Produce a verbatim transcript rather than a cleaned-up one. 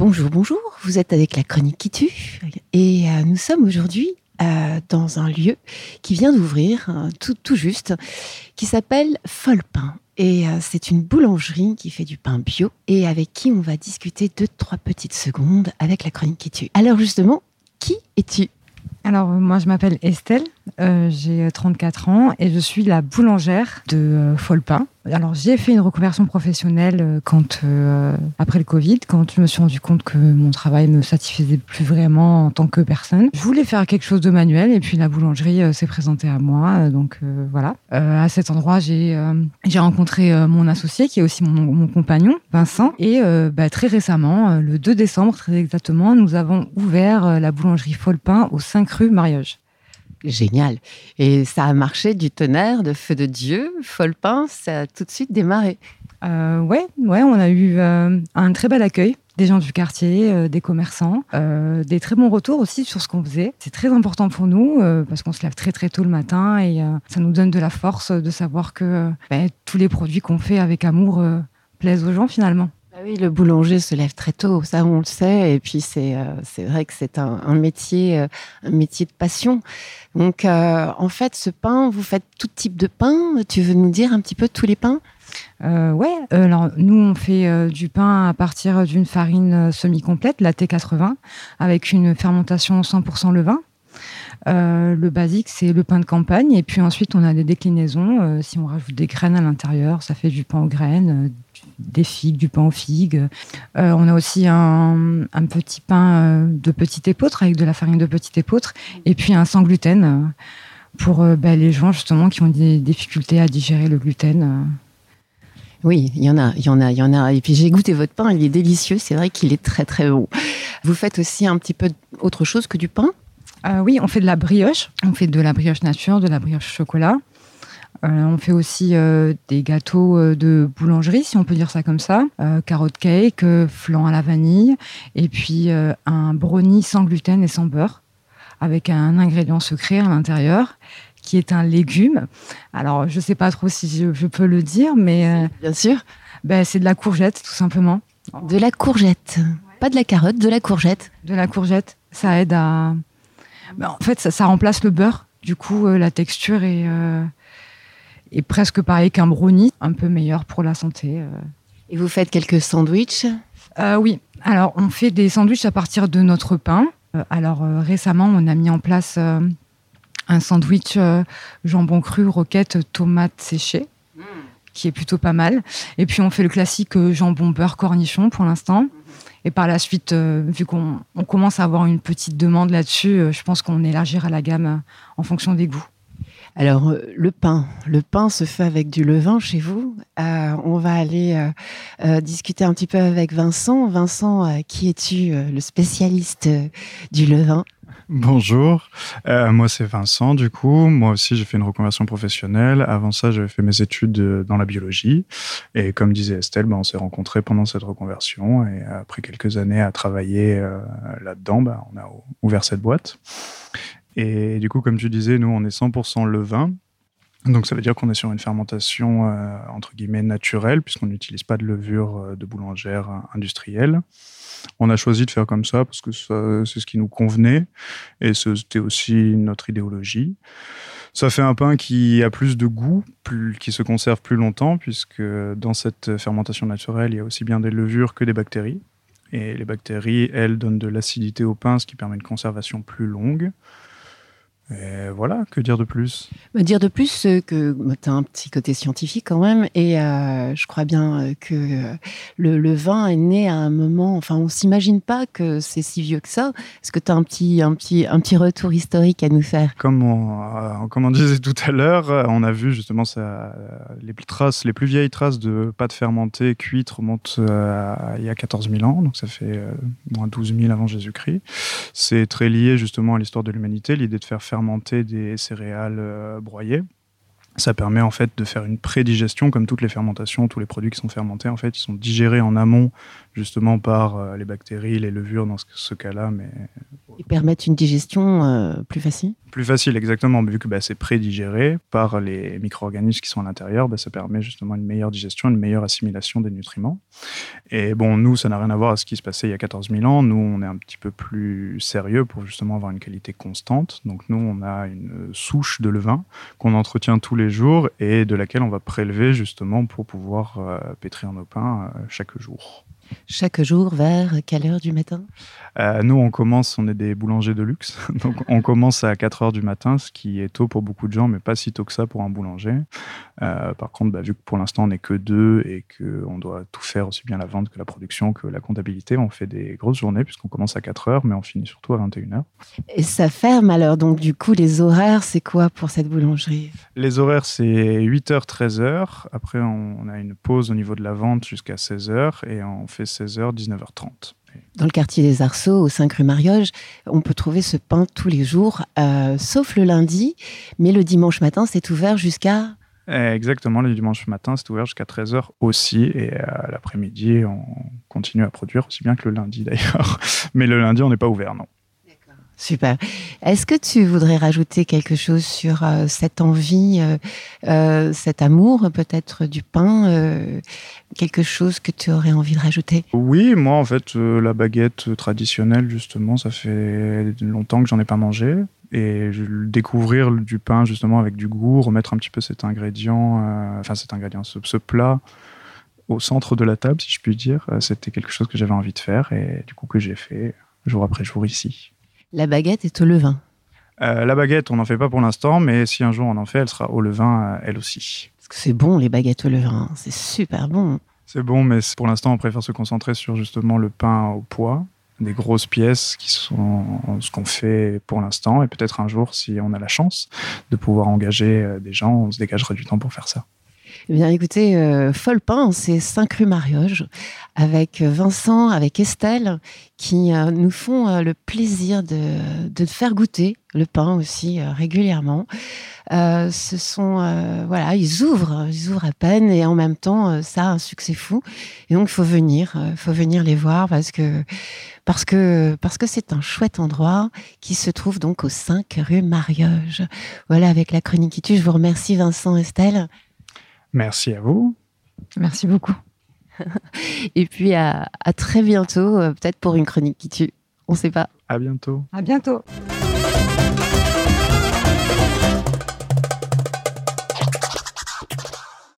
Bonjour, bonjour, vous êtes avec la Chronique qui tue et euh, nous sommes aujourd'hui euh, dans un lieu qui vient d'ouvrir, euh, tout, tout juste, qui s'appelle Follepain. Et euh, c'est une boulangerie qui fait du pain bio et avec qui on va discuter deux, trois petites secondes avec la Chronique qui tue. Alors justement, qui es-tu ? Alors, moi, je m'appelle Estelle, euh, j'ai trente-quatre ans et je suis la boulangère de euh, Follepain. Alors, j'ai fait une reconversion professionnelle euh, quand, euh, après le Covid, quand je me suis rendu compte que mon travail me satisfaisait plus vraiment en tant que personne. Je voulais faire quelque chose de manuel et puis la boulangerie euh, s'est présentée à moi. Euh, donc, euh, voilà. Euh, à cet endroit, j'ai, euh, j'ai rencontré euh, mon associé qui est aussi mon, mon compagnon, Vincent. Et euh, bah, très récemment, euh, le deux décembre, très exactement, nous avons ouvert euh, la boulangerie Follepain au cinq rue Mariage. Génial. Et ça a marché du tonnerre, de feu de Dieu. Follepain, ça a tout de suite démarré. Euh, ouais, ouais, on a eu euh, un très bel accueil des gens du quartier, euh, des commerçants, euh, des très bons retours aussi sur ce qu'on faisait. C'est très important pour nous euh, parce qu'on se lève très très tôt le matin et euh, ça nous donne de la force de savoir que euh, bah, tous les produits qu'on fait avec amour euh, plaisent aux gens finalement. Ah oui, le boulanger se lève très tôt, ça on le sait, et puis c'est euh, c'est vrai que c'est un, un métier euh, un métier de passion. Donc euh, en fait, ce pain, vous faites tout type de pain. Tu veux nous dire un petit peu tous les pains ? Euh, ouais, euh, alors nous on fait euh, du pain à partir d'une farine euh, semi-complète, la T quatre-vingts, avec une fermentation cent pour cent levain. Euh, le basique, c'est le pain de campagne. Et puis ensuite, on a des déclinaisons. Euh, si on rajoute des graines à l'intérieur, ça fait du pain aux graines, euh, des figues, du pain aux figues. Euh, on a aussi un, un petit pain euh, de petit épeautre avec de la farine de petit épeautre. Et puis un sans gluten euh, pour euh, bah, les gens justement qui ont des difficultés à digérer le gluten. Euh. Oui, il y en a, il y en a, il y en a. Et puis j'ai goûté votre pain, il est délicieux. C'est vrai qu'il est très très bon. Vous faites aussi un petit peu autre chose que du pain ? Euh, oui, on fait de la brioche. On fait de la brioche nature, de la brioche chocolat. Euh, on fait aussi euh, des gâteaux euh, de boulangerie, si on peut dire ça comme ça. Euh, carotte cake, euh, flan à la vanille. Et puis euh, un brownie sans gluten et sans beurre, avec un ingrédient secret à l'intérieur, qui est un légume. Alors, je ne sais pas trop si je, je peux le dire, mais... Euh, Bien sûr. Ben, c'est de la courgette, tout simplement. De la courgette. Ouais. Pas de la carotte, de la courgette. De la courgette. Ça aide à... Ben, en fait, ça, ça remplace le beurre. Du coup, euh, la texture est, euh, est presque pareille qu'un brownie, un peu meilleur pour la santé. Euh. Et vous faites quelques sandwichs ? euh, Oui. Alors, on fait des sandwichs à partir de notre pain. Euh, alors, euh, récemment, on a mis en place euh, un sandwich euh, jambon cru, roquette, tomate séchée, mmh. qui est plutôt pas mal. Et puis, on fait le classique euh, jambon beurre cornichon pour l'instant. Mmh. Et par la suite, euh, vu qu'on on commence à avoir une petite demande là-dessus, euh, je pense qu'on élargira la gamme euh, en fonction des goûts. Alors, euh, le pain. Le pain se fait avec du levain chez vous. Euh, on va aller euh, euh, discuter un petit peu avec Vincent. Vincent, euh, qui es-tu, euh, le spécialiste euh, du levain ? Bonjour, euh, moi c'est Vincent du coup, moi aussi j'ai fait une reconversion professionnelle, avant ça j'avais fait mes études dans la biologie et comme disait Estelle, bah, on s'est rencontrés pendant cette reconversion et après quelques années à travailler euh, là-dedans, bah, on a ouvert cette boîte et du coup comme tu disais, nous on est cent pour cent levain. Donc ça veut dire qu'on est sur une fermentation euh, entre guillemets naturelle puisqu'on n'utilise pas de levure euh, de boulangère industrielle. On a choisi de faire comme ça parce que ça, c'est ce qui nous convenait et c'était aussi notre idéologie. Ça fait un pain qui a plus de goût, plus, qui se conserve plus longtemps puisque dans cette fermentation naturelle, il y a aussi bien des levures que des bactéries. Et les bactéries, elles, donnent de l'acidité au pain, ce qui permet une conservation plus longue. Et voilà, que dire de plus ? Me dire de plus euh, que bah, tu as un petit côté scientifique quand même, et euh, je crois bien euh, que euh, le, le vin est né à un moment, enfin on s'imagine pas que c'est si vieux que ça. Est-ce que tu as un petit, un, petit, un petit retour historique à nous faire ? Comme on, euh, comme on disait tout à l'heure, on a vu justement ça, les, traces, les plus vieilles traces de pâte fermentée cuite remontent euh, à il y a quatorze mille ans, donc ça fait euh, moins douze mille avant Jésus-Christ. C'est très lié justement à l'histoire de l'humanité, l'idée de faire fermenter des céréales euh, broyées. Ça permet en fait de faire une prédigestion, comme toutes les fermentations, tous les produits qui sont fermentés, en fait, ils sont digérés en amont, justement par euh, les bactéries, les levures dans ce, ce cas-là. Mais... Ils permettent une digestion euh, plus facile. Plus facile, exactement, vu que bah, c'est prédigéré par les micro-organismes qui sont à l'intérieur, bah, ça permet justement une meilleure digestion, une meilleure assimilation des nutriments. Et bon, nous, ça n'a rien à voir à ce qui se passait il y a quatorze mille ans. Nous, on est un petit peu plus sérieux pour justement avoir une qualité constante. Donc nous, on a une souche de levain qu'on entretient tous les jours et de laquelle on va prélever justement pour pouvoir euh, pétrir nos pains euh, chaque jour. Chaque jour, vers quelle heure du matin ? euh, Nous, on commence, on est des boulangers de luxe, donc on commence à quatre heures du matin, ce qui est tôt pour beaucoup de gens, mais pas si tôt que ça pour un boulanger. Euh, par contre, bah, vu que pour l'instant, on n'est que deux et qu'on doit tout faire, aussi bien la vente que la production, que la comptabilité, on fait des grosses journées puisqu'on commence à quatre heures, mais on finit surtout à vingt et une heures. Et ça ferme alors, donc du coup, les horaires, c'est quoi pour cette boulangerie ? Les horaires, c'est huit heures, treize heures. Après, on a une pause au niveau de la vente jusqu'à seize heures et on fait seize heures, dix-neuf heures trente. Dans le quartier des Arceaux, au cinq rue Marioge, on peut trouver ce pain tous les jours, euh, sauf le lundi, mais le dimanche matin, c'est ouvert jusqu'à... Exactement, le dimanche matin, c'est ouvert jusqu'à treize heures aussi, et à l'après-midi, on continue à produire, aussi bien que le lundi d'ailleurs. Mais le lundi, on n'est pas ouvert, non. Super. Est-ce que tu voudrais rajouter quelque chose sur euh, cette envie, euh, euh, cet amour peut-être du pain, euh, quelque chose que tu aurais envie de rajouter ? Oui, moi en fait, euh, la baguette traditionnelle justement, ça fait longtemps que j'en ai pas mangé. Et je, découvrir du pain justement avec du goût, remettre un petit peu cet ingrédient, euh, enfin cet ingrédient, ce, ce plat au centre de la table, si je puis dire, euh, c'était quelque chose que j'avais envie de faire et du coup que j'ai fait jour après jour ici. La baguette est au levain. Euh, la baguette, on n'en fait pas pour l'instant, mais si un jour on en fait, elle sera au levain, euh, elle aussi. Parce que c'est bon, les baguettes au levain, c'est super bon. C'est bon, mais pour l'instant, on préfère se concentrer sur justement le pain au pois, des grosses pièces qui sont ce qu'on fait pour l'instant, et peut-être un jour, si on a la chance de pouvoir engager des gens, on se dégagera du temps pour faire ça. Eh bien, écoutez, euh, Follepin, c'est cinq rue Marioge, avec Vincent, avec Estelle, qui euh, nous font euh, le plaisir de, de faire goûter le pain aussi euh, régulièrement. Euh, ce sont, euh, voilà, ils ouvrent, ils ouvrent à peine, et en même temps, euh, ça a un succès fou. Et donc, il faut venir, euh, faut venir les voir parce que, parce que, parce que c'est un chouette endroit qui se trouve donc au cinq rue Marioge. Voilà, avec la chronique qui tue, je vous remercie Vincent, Estelle. Merci à vous. Merci beaucoup. Et puis à, à très bientôt, euh, peut-être pour une chronique qui tue. On ne sait pas. À bientôt. À bientôt.